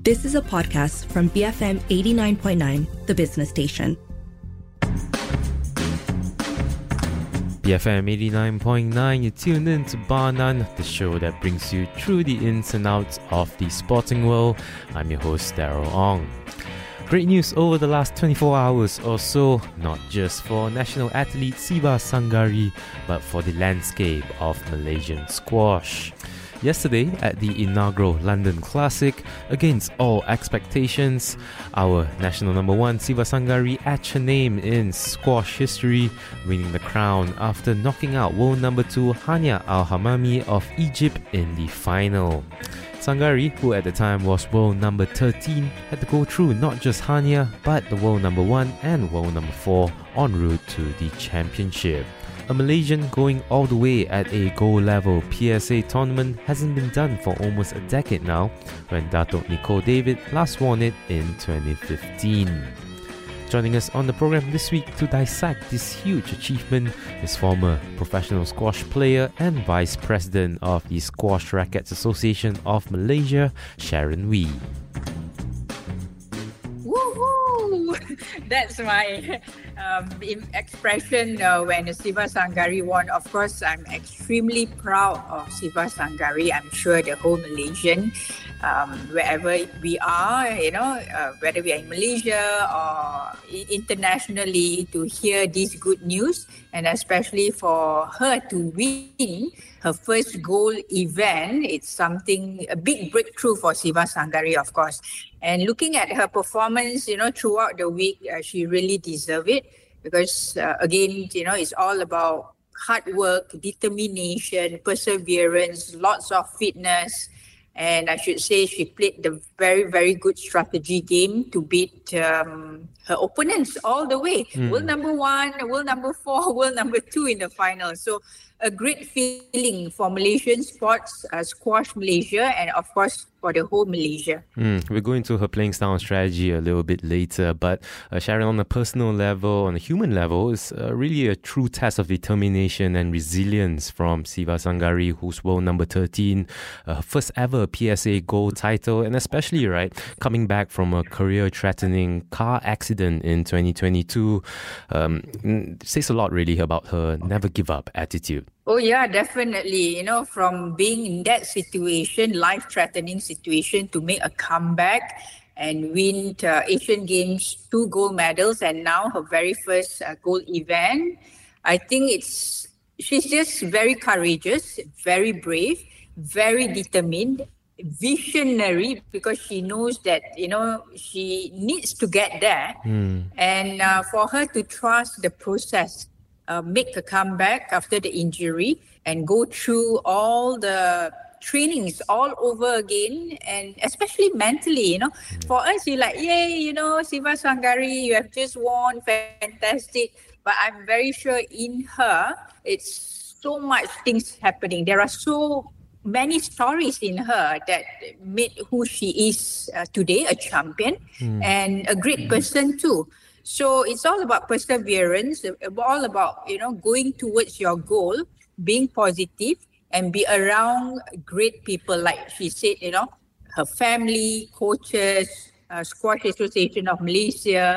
This is a podcast from BFM 89.9, the business station. BFM 89.9, you tune in to Bar None, the show that brings you through the ins and outs of the sporting world. I'm your host, Daryl Ong. Great news over the last 24 hours or so, not just for national athlete Siva Sanggari, but for the landscape of Malaysian squash. Yesterday, at the inaugural London Classic, against all expectations, our national number one Siva Sanggari etched her name in squash history, winning the crown after knocking out world number 2 Hania Al-Hamami of Egypt in the final. Sanggari, who at the time was world number 13, had to go through not just Hania, but the world number 1 and world number 4 en route to the championship. A Malaysian going all the way at a gold-level PSA tournament hasn't been done for almost a decade now, when Datuk Nicol David last won it in 2015. Joining us on the program this week to dissect this huge achievement is former professional squash player and Vice President of the Squash Rackets Association of Malaysia, Sharon Wee. Woohoo! That's my expression when Siva Sanggari won. Of course, I'm extremely proud of Siva Sanggari. I'm sure the whole Malaysian, wherever we are, whether we are in Malaysia or internationally, to hear this good news, and especially for her to win her first gold event, it's a big breakthrough for Siva Sanggari, of course. And looking at her performance, throughout the week, she really deserved it because, again, it's all about hard work, determination, perseverance, lots of fitness. And I should say she played the very, very good strategy game to beat her opponents all the way. World number 1, world number 4, world number 2 in the final. So a great feeling for Malaysian sports, Squash Malaysia, and of course for the whole Malaysia. We'll go into her playing style and strategy a little bit later, but Sharon, on a personal level, on a human level, is really a true test of determination and resilience from Siva Sanggari, who's world number 13, first ever PSA gold title, and especially, coming back from a career-threatening car accident in 2022, says a lot really about her never give up attitude. Oh yeah, definitely. From being in that situation, life-threatening situation, to make a comeback and win Asian Games 2 gold medals, and now her very first gold event. I think she's just very courageous, very brave, very determined, visionary, because she knows that she needs to get there, and for her to trust the process, make a comeback after the injury and go through all the trainings all over again, and especially mentally, for us, you're like, yay, Siva Sanggari, you have just won, fantastic. But I'm very sure in her, it's so much things happening. There are so many stories in her that made who she is today, a champion and a great person too. So it's all about perseverance, all about, going towards your goal, being positive and be around great people. Like she said, her family, coaches, Squash Association of Malaysia,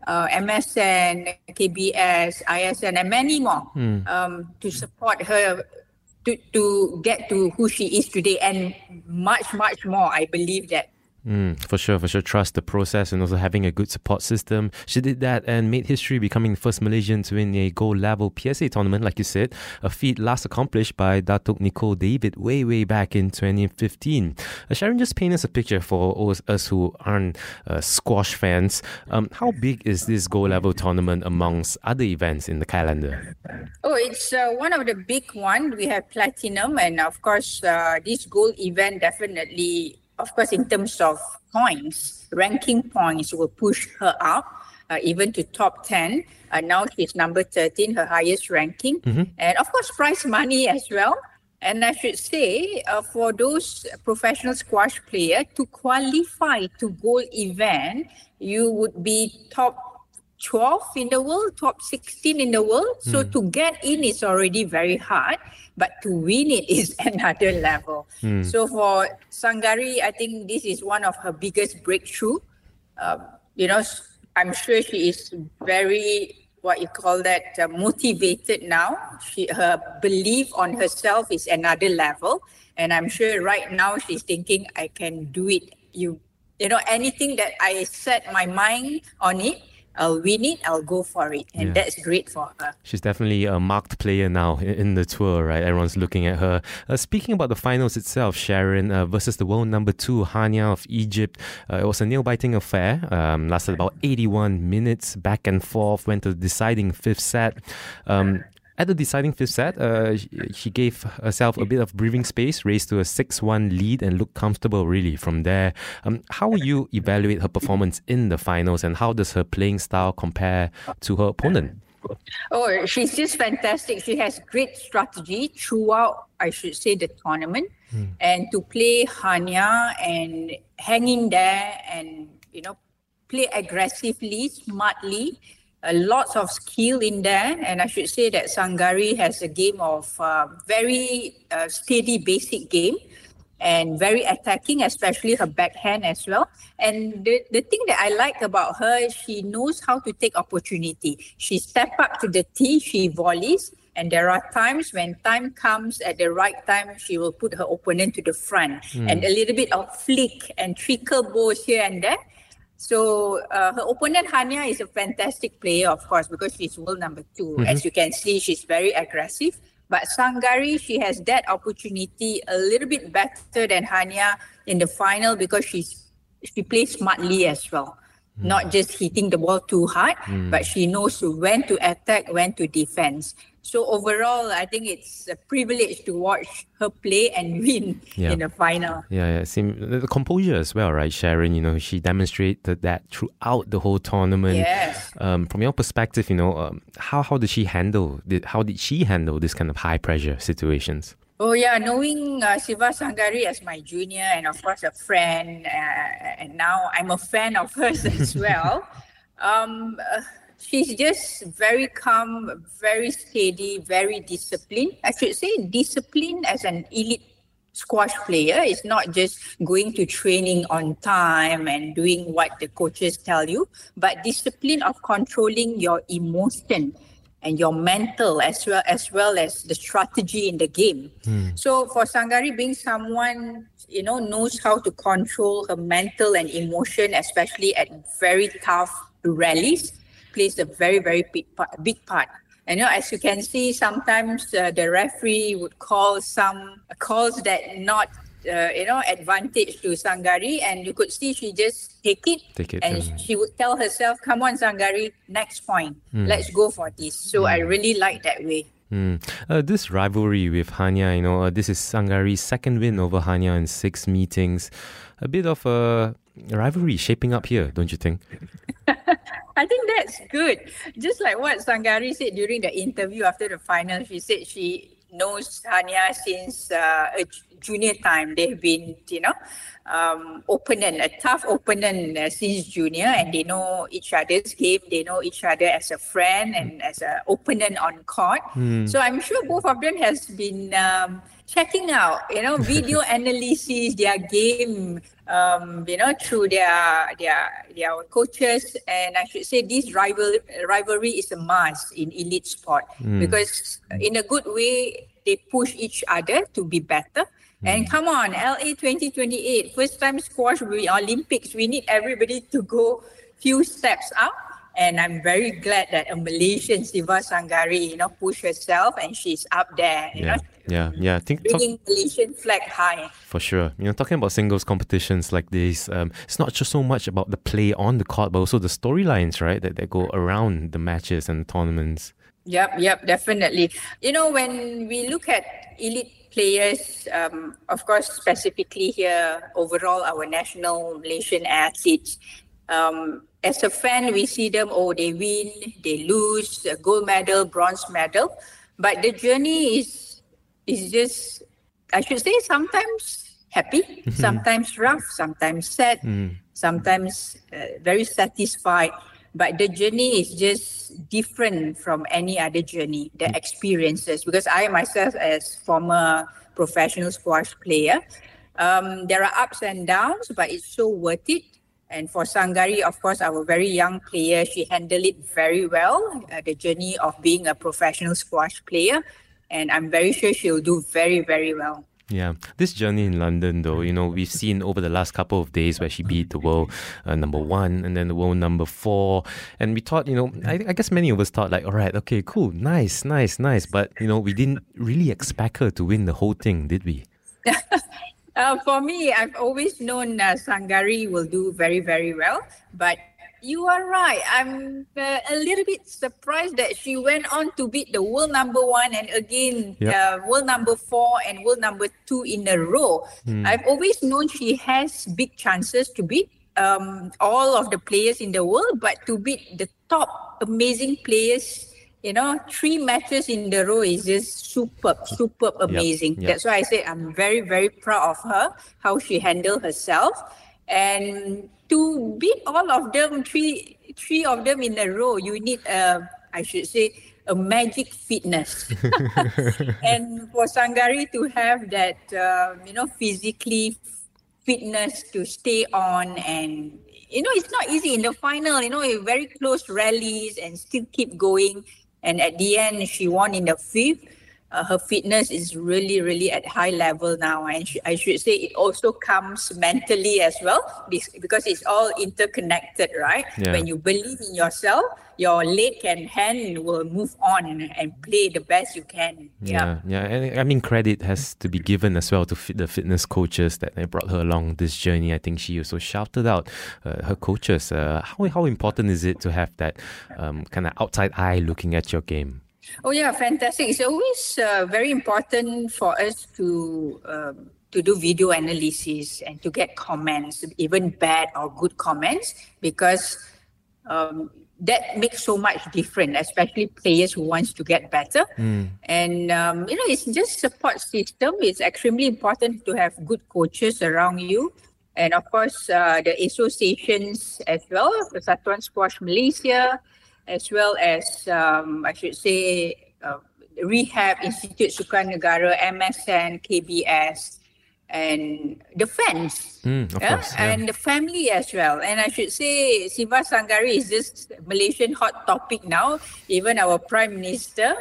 MSN, KBS, ISN, and many more to support her to get to who she is today, and much, much more. I believe that. For sure. Trust the process and also having a good support system. She did that and made history, becoming the first Malaysian to win a gold-level PSA tournament, like you said, a feat last accomplished by Datuk Nicol David way back in 2015. Sharon, just paint us a picture for us who aren't squash fans. How big is this gold-level tournament amongst other events in the calendar? Oh, it's one of the big ones. We have platinum, and of course, this gold event definitely, of course, in terms of points, ranking points will push her up even to top 10. Now she's number 13, her highest ranking. And of course, prize money as well. And I should say, for those professional squash players, to qualify to gold event, you would be top 12 in the world, top 16 in the world. So to get in is already very hard, but to win it is another level. So for Sanghari, I think this is one of her biggest breakthrough. I'm sure she is very, motivated now. Her belief on herself is another level. And I'm sure right now she's thinking, I can do it. Anything that I set my mind on it, I'll win it, I'll go for it. And that's great for her. She's definitely a marked player now in the tour, right? Everyone's looking at her. Speaking about the finals itself, Sharon, versus the world number 2, Hania of Egypt. It was a nail-biting affair. Lasted about 81 minutes, back and forth, went to the deciding 5th set. At the deciding 5th set, she gave herself a bit of breathing space, raised to a 6-1 lead and looked comfortable really from there. How will you evaluate her performance in the finals, and how does her playing style compare to her opponent? Oh, she's just fantastic. She has great strategy throughout, I should say, the tournament. And to play Hania and hang in there and, play aggressively, smartly, lots of skill in there. And I should say that Sanghari has a game of very steady basic game and very attacking, especially her backhand as well. And the thing that I like about her is she knows how to take opportunity. She steps up to the tee, she volleys, and there are times when time comes at the right time, she will put her opponent to the front. And a little bit of flick and trickle balls here and there. So her opponent Hania is a fantastic player, of course, because she's world number 2. As you can see, she's very aggressive. But Sanghari, she has that opportunity a little bit better than Hania in the final because she plays smartly as well. Not just hitting the ball too hard, but she knows when to attack, when to defense. So overall, I think it's a privilege to watch her play and win in the final. Yeah. The composure as well, right, Sharon? She demonstrated that throughout the whole tournament. Yes. From your perspective, how did she handle this kind of high pressure situations? Oh yeah, knowing Siva Sanghari as my junior and of course a friend, and now I'm a fan of hers as well. She's just very calm, very steady, very disciplined. I should say discipline as an elite squash player is not just going to training on time and doing what the coaches tell you, but discipline of controlling your emotion and your mental as well as the strategy in the game. So for Sanghari, being someone, knows how to control her mental and emotion, especially at very tough rallies, plays a very, very big part. And as you can see, sometimes the referee would call some calls that not, advantage to Sanghari, and you could see she just take it and she would tell herself, come on Sanghari, next point, let's go for this. So I really like that way. This rivalry with Hania, this is Sanghari's second win over Hania in 6 meetings. A bit of a rivalry shaping up here, don't you think? I think that's good. Just like what Sanghari said during the interview after the final, she said she knows Hania since a junior time. They've been, a tough opponent since junior, and they know each other's game. They know each other as a friend and as an opponent on court. So I'm sure both of them has been checking out, video analysis, their game, through their coaches. And I should say this rivalry is a must in elite sport because in a good way, they push each other to be better. And come on, LA 2028, first time squash will be Olympics. We need everybody to go few steps up. And I'm very glad that a Malaysian, Siva Sanghari, push herself and she's up there, Yeah. Bringing Malaysian flag high. For sure. Talking about singles competitions like this, it's not just so much about the play on the court, but also the storylines, right, that go around the matches and tournaments. Yep, definitely. When we look at elite players, of course, specifically here, overall, our national Malaysian athletes, as a fan, we see them, they win, they lose, a gold medal, bronze medal. But the journey is just, I should say, sometimes happy, sometimes rough, sometimes sad, sometimes very satisfied. but the journey is just different from any other journey, the experiences, because I myself as former professional squash player, there are ups and downs, but it's so worth it. And for Sanggari, of course, our very young player, she handled it very well, the journey of being a professional squash player. And I'm very sure she'll do very, very well. Yeah, this journey in London, though, we've seen over the last couple of days where she beat the world number 1 and then the world number 4. And we thought, I guess many of us thought like, all right, okay, cool, nice. But, we didn't really expect her to win the whole thing, did we? For me, I've always known Sanggari will do very, very well. But you are right. I'm a little bit surprised that she went on to beat the world number 1 and again world number 4 and world number 2 in a row. I've always known she has big chances to beat all of the players in the world, but to beat the top amazing players, 3 matches in the row is just superb, amazing. Yep. That's why I say I'm very, very proud of her, how she handled herself. And to beat all of them, three of them in a row, you need, I should say, a magic fitness. And for Sanggari to have that, physically fitness to stay on, and, it's not easy in the final, very close rallies and still keep going. And at the end, she won in the 5th. Her fitness is really, really at high level now. And I should say it also comes mentally as well, because it's all interconnected, right? Yeah. When you believe in yourself, your leg and hand will move on and play the best you can. Yeah. And I mean, credit has to be given as well to the fitness coaches that they brought her along this journey. I think she also shouted out her coaches. How important is it to have that kind of outside eye looking at your game? Oh yeah, fantastic. It's always very important for us to do video analysis and to get comments, even bad or good comments, because that makes so much difference, especially players who wants to get better. And it's just support system. It's extremely important to have good coaches around you. And of course, the associations as well, the Persatuan Squash Malaysia, as well as, I should say, Rehab, Institute Sukan Negara, MSN, KBS, and the fans. Of course, and the family as well. And I should say, Siva Sanggari is just Malaysian hot topic now. Even our Prime Minister,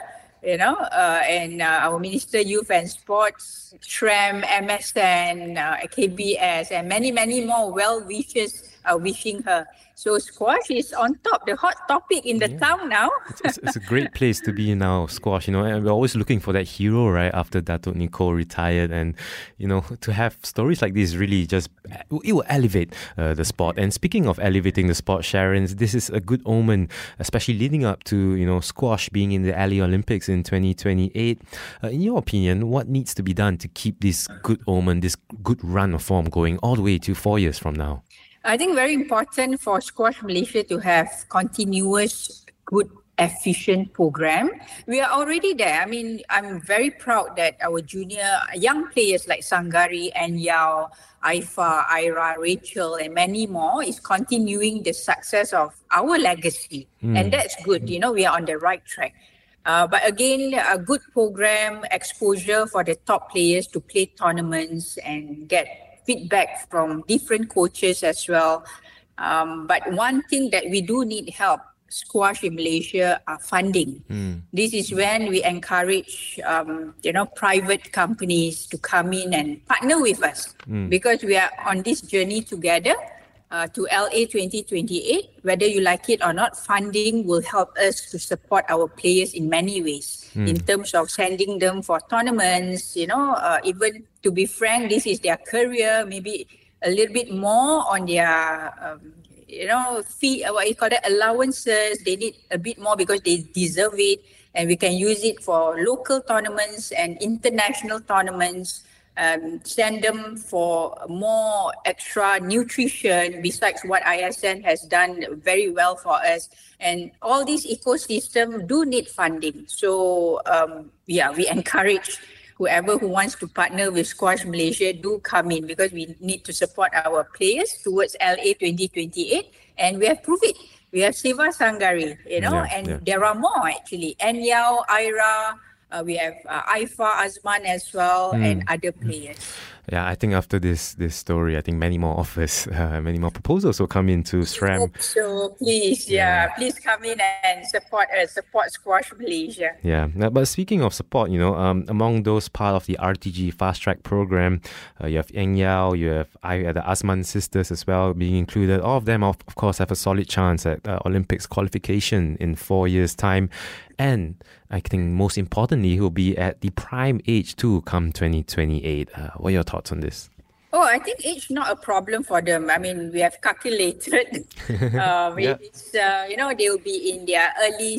and our Minister Youth and Sports, SRAM, MSN, KBS, and many, many more well-wishers are wishing her. So squash is on top, the hot topic in the town now. It's a great place to be now, squash, and we're always looking for that hero, right, after Datuk Nicole retired. And, to have stories like this really just, it will elevate the sport. And speaking of elevating the sport, Sharon, this is a good omen, especially leading up to, squash being in the LA Olympics in 2028. In your opinion, what needs to be done to keep this good omen, this good run of form going all the way to 4 years from now? I think very important for Squash Malaysia to have continuous, good, efficient program. We are already there. I mean, I'm very proud that our young players like Sanggari and Yao, Aifa, Ira, Rachel, and many more is continuing the success of our legacy. And that's good. We are on the right track. But again, a good program, exposure for the top players to play tournaments and get feedback from different coaches as well. But one thing that we do need help, squash in Malaysia, are funding. This is when we encourage, private companies to come in and partner with us, because we are on this journey together to LA 2028. Whether you like it or not, funding will help us to support our players in many ways. In terms of sending them for tournaments, even to be frank, this is their career, maybe a little bit more on their, fee, allowances. They need a bit more because they deserve it. And we can use it for local tournaments and international tournaments. Send them for more extra nutrition besides what ISN has done very well for us. And all these ecosystems do need funding. So, we encourage whoever who wants to partner with Squash Malaysia, do come in, because we need to support our players towards LA 2028. And we have proved it. we have Siva Sanggari, there are more actually. Enyao, Ira, we have Aifa Azman as well, and other players. Yeah, I think after this story, I think many more offers, many more proposals will come into SRAM. Hope so, please, please come in and support Squash Malaysia. Yeah, but speaking of support, among those part of the RTG Fast Track program, you have Enyao, you have the Azman sisters as well being included. All of them, of course, have a solid chance at Olympics qualification in 4 years' time. And I think most importantly, he'll be at the prime age too come 2028. What are your thoughts on this? Oh, I think age not a problem for them. I mean, we have calculated. It's, they'll be in their early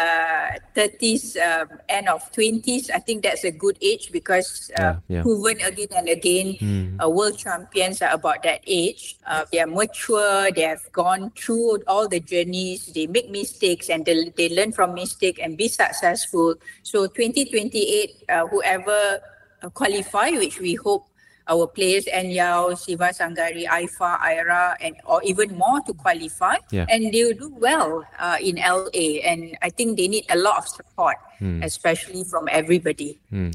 30s, end of 20s. I think that's a good age because proven again and again, world champions are about that age. They are mature. They have gone through all the journeys. They make mistakes and they learn from mistake and be successful. So 2028, whoever qualify, which we hope our players, Enyao, Siva Sanggari, Aifa, Ira, or even more to qualify. And they will do well in LA. And I think they need a lot of support, especially from everybody.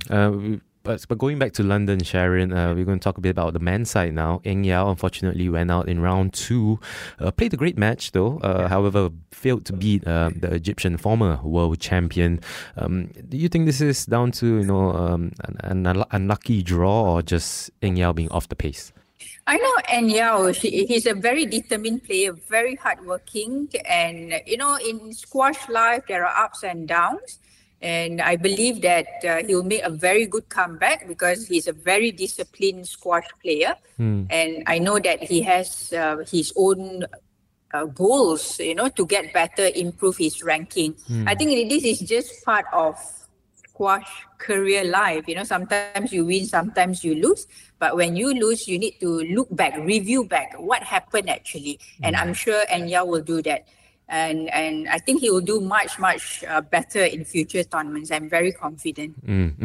But going back to London, Sharon, we're going to talk a bit about the men's side now. Enyao unfortunately went out in round 2. Played a great match though, however, failed to beat the Egyptian former world champion. Do you think this is down to an unlucky draw or just Enyao being off the pace? I know Enyao, he's a very determined player, very hardworking. And, in squash life, there are ups and downs. And I believe that he'll make a very good comeback because he's a very disciplined squash player. And I know that he has his own goals, to get better, improve his ranking. I think this is just part of squash career life. Sometimes you win, sometimes you lose. But when you lose, you need to look back, review back what happened actually. And I'm sure Enyao will do that. And I think he will do much better in future tournaments. I'm very confident.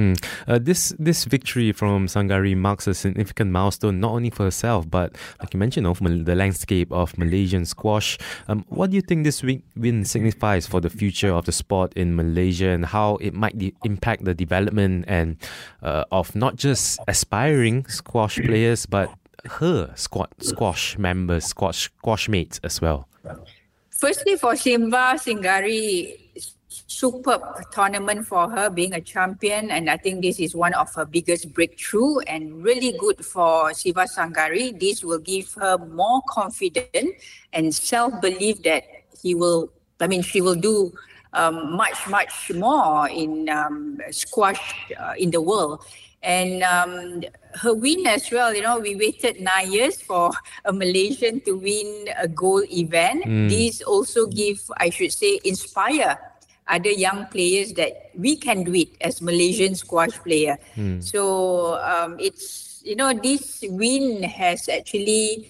This victory from Sanggari marks a significant milestone not only for herself but, like you mentioned, for the landscape of Malaysian squash. What do you think this win signifies for the future of the sport in Malaysia and how it might impact the development and of not just aspiring squash players but her squash members, squash mates as well? Firstly, for Siva Sanggari, superb tournament for her being a champion, and I think this is one of her biggest breakthrough and really good for Siva Sanggari. This will give her more confidence and self-belief that she will do much more in squash in the world. And her win as well, we waited 9 years for a Malaysian to win a gold event. These also inspire other young players that we can do it as Malaysian squash player. So it's, this win has actually,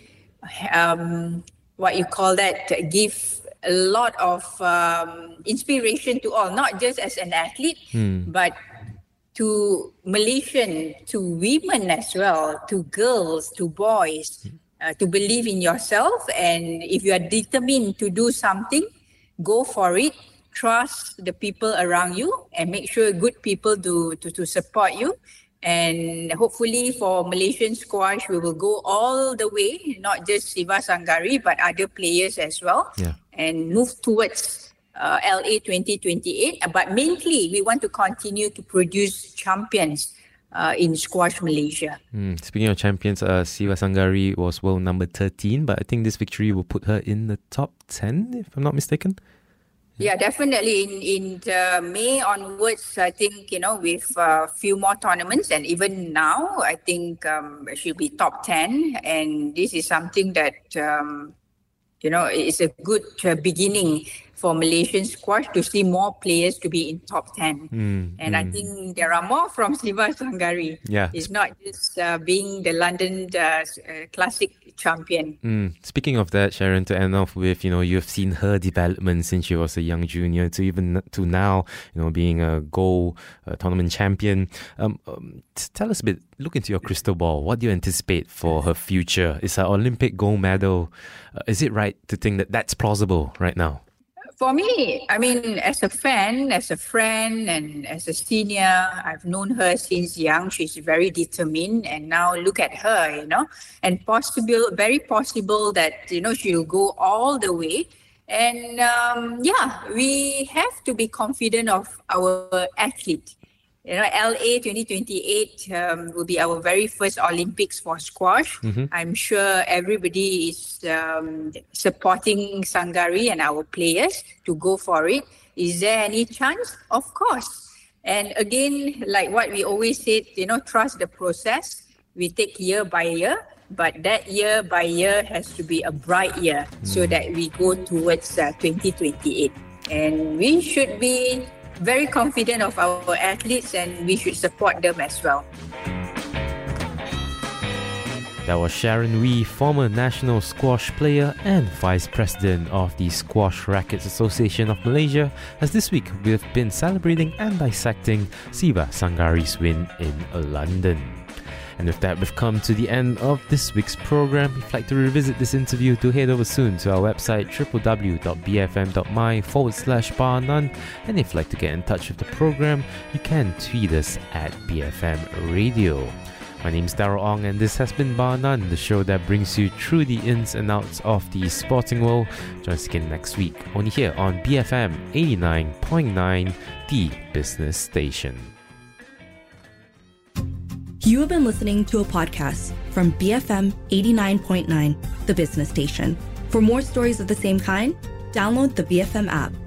give a lot of inspiration to all, not just as an athlete, but to Malaysian, to women as well, to girls, to boys, to believe in yourself. And if you are determined to do something, go for it. Trust the people around you and make sure good people to support you. And hopefully for Malaysian squash, we will go all the way, not just Siva Sanggari, but other players as well, and move towards LA 2028, but mainly we want to continue to produce champions in squash Malaysia. Speaking of champions, Siva Sanggari was world number 13, but I think this victory will put her in the top 10, if I'm not mistaken. Yeah, definitely. In May onwards, I think, with a few more tournaments, and even now, I think she'll be top 10. And this is something that, it's a good beginning for Malaysian squash to see more players to be in top 10. I think there are more from Siva Sanggari. Yeah. It's not just being the London Classic champion. Speaking of that, Sharon, to end off with, you've seen her development since she was a young junior to even to now, being a gold tournament champion. Tell us a bit, look into your crystal ball. What do you anticipate for her future? Is her Olympic gold medal, is it right to think that that's plausible right now? For me, I mean, as a fan, as a friend, and as a senior, I've known her since young. She's very determined, and now look at her, and very possible that, she'll go all the way. And we have to be confident of our athlete. LA 2028 will be our very first Olympics for squash. I'm sure everybody is supporting Sanggari and our players to go for it. Is there any chance? Of course. And again, like what we always said, trust the process. We take year by year, but that year by year has to be a bright year so that we go towards 2028. And we should be very confident of our athletes, and we should support them as well. That was Sharon Wee, former national squash player and Vice President of the Squash Rackets Association of Malaysia, as this week we've been celebrating and dissecting Siva Sanggari's win in London. And with that, we've come to the end of this week's program. If you'd like to revisit this interview, do head over soon to our website www.bfm.my/bar_none. And if you'd like to get in touch with the program, you can tweet us at BFM Radio. My name's Darryl Ong, and this has been Bar None, the show that brings you through the ins and outs of the sporting world. Join us again next week, only here on BFM 89.9, the business station. You have been listening to a podcast from BFM 89.9, the business station. For more stories of the same kind, download the BFM app.